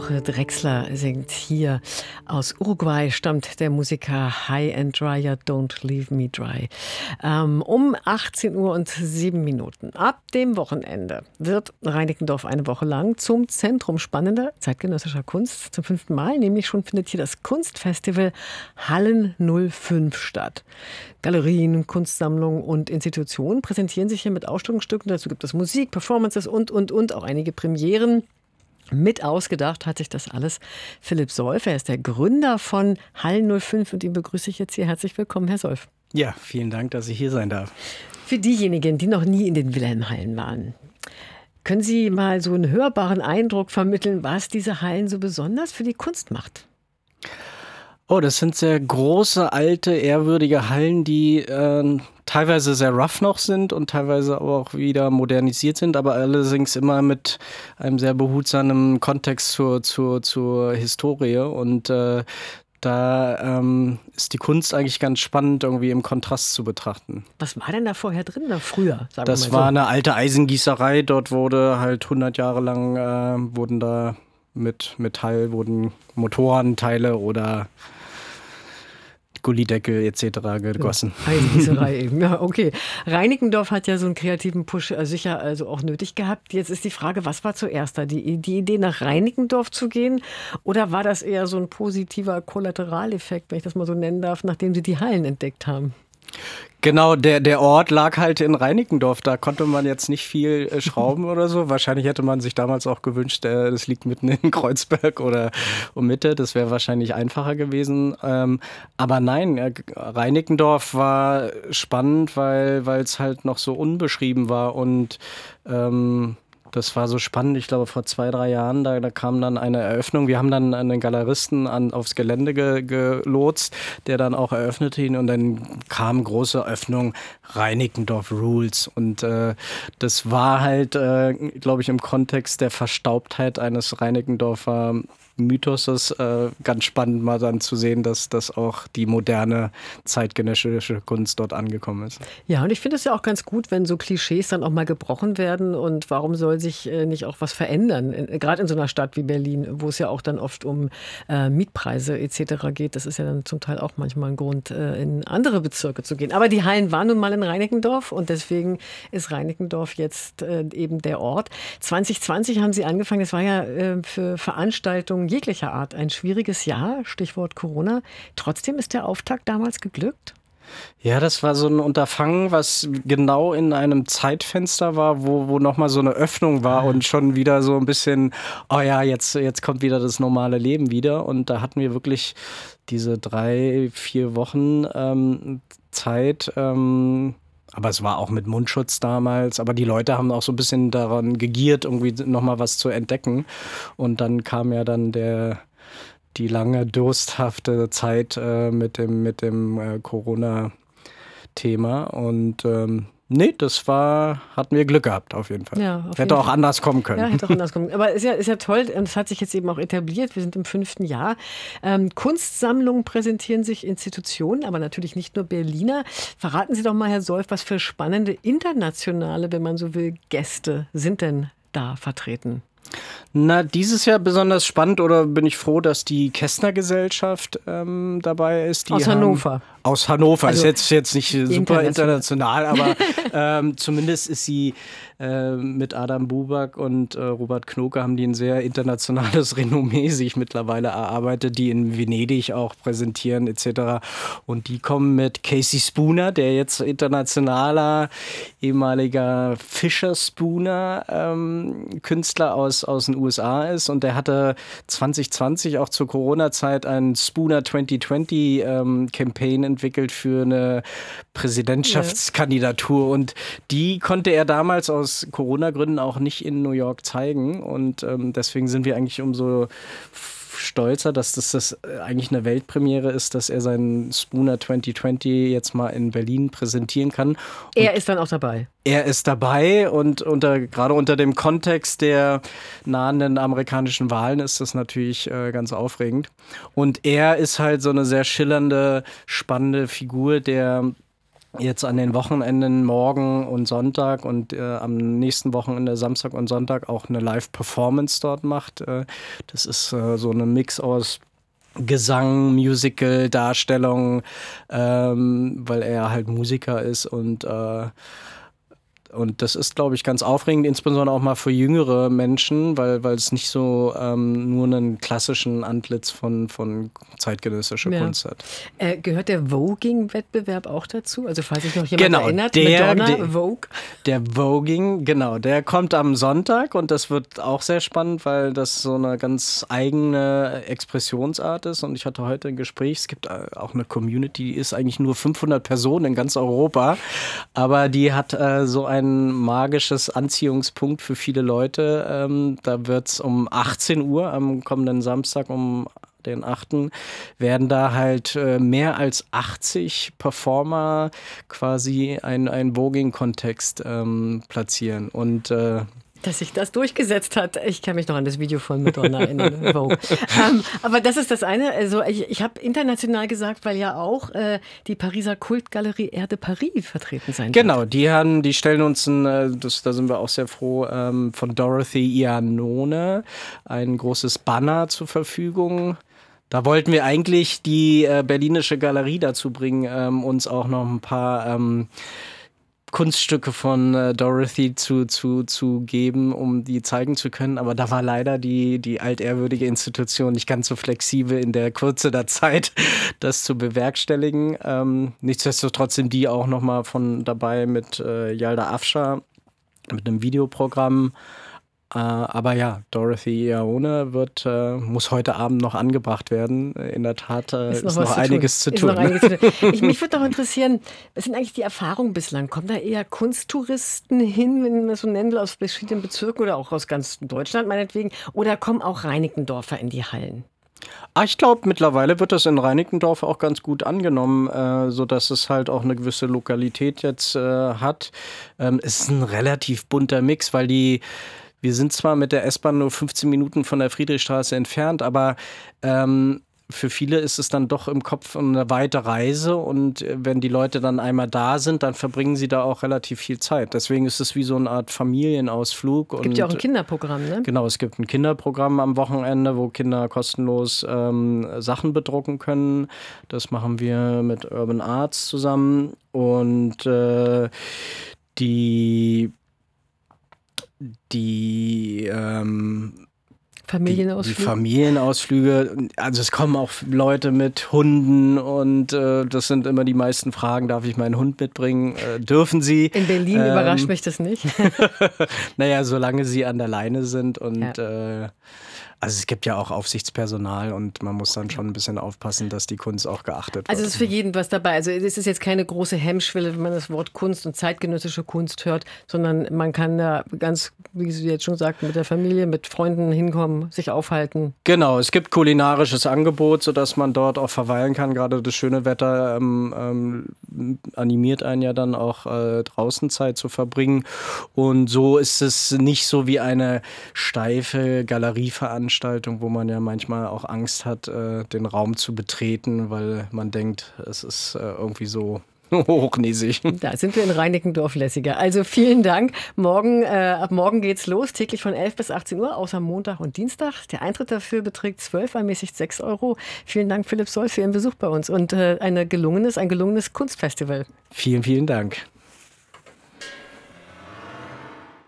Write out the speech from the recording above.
Jorge Drexler singt hier. Aus Uruguay stammt der Musiker High and Dryer, Don't Leave Me Dry. Um 18:07 Uhr. Ab dem Wochenende wird Reinickendorf eine Woche lang zum Zentrum spannender zeitgenössischer Kunst. Zum 5. Mal, nämlich schon findet hier das Kunstfestival Hallen 05 statt. Galerien, Kunstsammlungen und Institutionen präsentieren sich hier mit Ausstellungsstücken. Dazu gibt es Musik, Performances und auch einige Premieren. Mit ausgedacht hat sich das alles Philipp Solf. Er ist der Gründer von Hallen 05 und ihn begrüße ich jetzt hier. Herzlich willkommen, Herr Solf. Ja, vielen Dank, dass ich hier sein darf. Für diejenigen, die noch nie in den Wilhelmhallen waren, können Sie mal so einen hörbaren Eindruck vermitteln, was diese Hallen so besonders für die Kunst macht? Oh, das sind sehr große, alte, ehrwürdige Hallen, die teilweise sehr rough noch sind und teilweise aber auch wieder modernisiert sind, aber allerdings immer mit einem sehr behutsamen Kontext zur Historie. Und da ist die Kunst eigentlich ganz spannend, irgendwie im Kontrast zu betrachten. Was war denn da vorher drin, da früher? Sagen das wir mal so. war eine alte Eisengießerei. Dort wurde halt 100 Jahre lang wurden da mit Metall wurden Motorenteile oder Gullideckel etc. gegossen. Ja, Eisengießerei eben, ja, okay. Reinickendorf hat ja so einen kreativen Push sicher also auch nötig gehabt. Jetzt ist die Frage, was war zuerst da? Die Idee, nach Reinickendorf zu gehen? Oder war das eher so ein positiver Kollateraleffekt, wenn ich das mal so nennen darf, nachdem Sie die Hallen entdeckt haben? Genau, der Ort lag halt in Reinickendorf. Da konnte man jetzt nicht viel schrauben oder so. Wahrscheinlich hätte man sich damals auch gewünscht, das liegt mitten in Kreuzberg oder um Mitte. Das wäre wahrscheinlich einfacher gewesen. Aber nein, Reinickendorf war spannend, weil es halt noch so unbeschrieben war und das war so spannend, ich glaube vor 2-3 Jahren, da kam dann eine Eröffnung. Wir haben dann einen Galeristen aufs Gelände gelotst, der dann auch eröffnete ihn und dann kam große Öffnung, Reinickendorf Rules. Und das war halt, glaube ich, im Kontext der Verstaubtheit eines Reinickendorfer Mythos ganz spannend mal dann zu sehen, dass auch die moderne zeitgenössische Kunst dort angekommen ist. Ja, und ich finde es ja auch ganz gut, wenn so Klischees dann auch mal gebrochen werden und warum soll sich nicht auch was verändern? Gerade in so einer Stadt wie Berlin, wo es ja auch dann oft um Mietpreise etc. geht. Das ist ja dann zum Teil auch manchmal ein Grund, in andere Bezirke zu gehen. Aber die Hallen waren nun mal in Reinickendorf und deswegen ist Reinickendorf jetzt eben der Ort. 2020 haben Sie angefangen, das war ja für Veranstaltungen jeglicher Art ein schwieriges Jahr, Stichwort Corona. Trotzdem ist der Auftakt damals geglückt? Ja, das war so ein Unterfangen, was genau in einem Zeitfenster war, wo nochmal so eine Öffnung war und schon wieder so ein bisschen, oh ja, jetzt kommt wieder das normale Leben wieder. Und da hatten wir wirklich diese 3-4 Wochen Zeit, aber es war auch mit Mundschutz damals. Aber die Leute haben auch so ein bisschen daran gegiert, irgendwie nochmal was zu entdecken. Und dann kam ja dann die lange dursthafte Zeit mit dem Corona-Thema. Und nee, hatten wir Glück gehabt auf jeden Fall. Ja, hätte auch anders kommen können. Ja, hätte auch anders kommen können. Aber ist ja toll, und es hat sich jetzt eben auch etabliert. Wir sind im 5. Jahr. Kunstsammlungen präsentieren sich, Institutionen, aber natürlich nicht nur Berliner. Verraten Sie doch mal, Herr Solf, was für spannende internationale, wenn man so will, Gäste sind denn da vertreten? Na, dieses Jahr besonders spannend oder bin ich froh, dass die Kästner-Gesellschaft dabei ist. Aus Hannover. Aus Hannover. Also ist jetzt nicht super international, aber zumindest ist sie mit Adam Buback und Robert Knoke haben die ein sehr internationales Renommee sich mittlerweile erarbeitet, die in Venedig auch präsentieren etc. Und die kommen mit Casey Spooner, der jetzt internationaler ehemaliger Fisher Spooner Künstler aus den USA ist und der hatte 2020 auch zur Corona-Zeit einen Spooner 2020 Campaign entwickelt für eine Präsidentschaftskandidatur und die konnte er damals aus Corona-Gründen auch nicht in New York zeigen und deswegen sind wir eigentlich umso stolzer, dass das eigentlich eine Weltpremiere ist, dass er seinen Spooner 2020 jetzt mal in Berlin präsentieren kann. Und er ist dann auch dabei? Er ist dabei und gerade unter dem Kontext der nahenden amerikanischen Wahlen ist das natürlich ganz aufregend. Und er ist halt so eine sehr schillernde, spannende Figur, der jetzt an den Wochenenden morgen und Sonntag und am nächsten Wochenende Samstag und Sonntag auch eine Live-Performance dort macht. Das ist so eine Mix aus Gesang, Musical, Darstellung, weil er halt Musiker ist und das ist, glaube ich, ganz aufregend, insbesondere auch mal für jüngere Menschen, weil es nicht so nur einen klassischen Antlitz von zeitgenössischer Kunst hat. Gehört der Voging-Wettbewerb auch dazu? Also falls sich noch jemand erinnert, Madonna, Vogue? Der Voging, genau, der kommt am Sonntag und das wird auch sehr spannend, weil das so eine ganz eigene Expressionsart ist und ich hatte heute ein Gespräch, es gibt auch eine Community, die ist eigentlich nur 500 Personen in ganz Europa, aber die hat so ein magisches Anziehungspunkt für viele Leute. Da wird es um 18 Uhr am kommenden Samstag um den 8. werden da halt mehr als 80 Performer quasi einen Voging-Kontext platzieren. Und dass sich das durchgesetzt hat. Ich kann mich noch an das Video von Madonna erinnern. Vogue. Aber das ist das eine. Also ich habe international gesagt, weil ja auch die Pariser Kultgalerie Air de Paris vertreten sein wird. Genau, die stellen uns, da sind wir auch sehr froh, von Dorothy Iannone ein großes Banner zur Verfügung. Da wollten wir eigentlich die Berlinische Galerie dazu bringen, uns auch noch ein paar Kunststücke von Dorothy zu geben, um die zeigen zu können. Aber da war leider die altehrwürdige Institution nicht ganz so flexibel in der Kürze der Zeit, das zu bewerkstelligen. Nichtsdestotrotz sind die auch nochmal von dabei mit Yalda Afshar, mit einem Videoprogramm. Aber ja, Dorothy Iannone muss heute Abend noch angebracht werden. In der Tat ist noch einiges zu tun. Mich würde doch interessieren, was sind eigentlich die Erfahrungen bislang? Kommen da eher Kunsttouristen hin, wenn man das so nennen will, aus verschiedenen Bezirken oder auch aus ganz Deutschland meinetwegen? Oder kommen auch Reinickendorfer in die Hallen? Ich glaube, mittlerweile wird das in Reinickendorf auch ganz gut angenommen, sodass es halt auch eine gewisse Lokalität jetzt hat. Es ist ein relativ bunter Mix, weil wir sind zwar mit der S-Bahn nur 15 Minuten von der Friedrichstraße entfernt, aber für viele ist es dann doch im Kopf eine weite Reise und wenn die Leute dann einmal da sind, dann verbringen sie da auch relativ viel Zeit. Deswegen ist es wie so eine Art Familienausflug. Es gibt ja auch ein Kinderprogramm, ne? Genau, es gibt ein Kinderprogramm am Wochenende, wo Kinder kostenlos Sachen bedrucken können. Das machen wir mit Urban Arts zusammen und die Familienausflüge. Die Familienausflüge, also es kommen auch Leute mit Hunden und das sind immer die meisten Fragen, darf ich meinen Hund mitbringen? Dürfen sie? In Berlin überrascht mich das nicht. Naja, solange sie an der Leine sind und also es gibt ja auch Aufsichtspersonal und man muss dann schon ein bisschen aufpassen, dass die Kunst auch geachtet wird. Also es ist für jeden was dabei. Also es ist jetzt keine große Hemmschwelle, wenn man das Wort Kunst und zeitgenössische Kunst hört, sondern man kann da ganz, wie Sie jetzt schon sagten, mit der Familie, mit Freunden hinkommen, sich aufhalten. Genau, es gibt kulinarisches Angebot, sodass man dort auch verweilen kann. Gerade das schöne Wetter animiert einen ja dann auch draußen Zeit zu verbringen. Und so ist es nicht so wie eine steife Galerieveranstaltung, wo man ja manchmal auch Angst hat, den Raum zu betreten, weil man denkt, es ist irgendwie so hochnäsig. Da sind wir in Reinickendorf lässiger. Also vielen Dank. Ab morgen geht's los, täglich von 11 bis 18 Uhr, außer Montag und Dienstag. Der Eintritt dafür beträgt 12, ermäßigt 6 €. Vielen Dank, Philipp Soll, für Ihren Besuch bei uns und ein gelungenes Kunstfestival. Vielen, vielen Dank.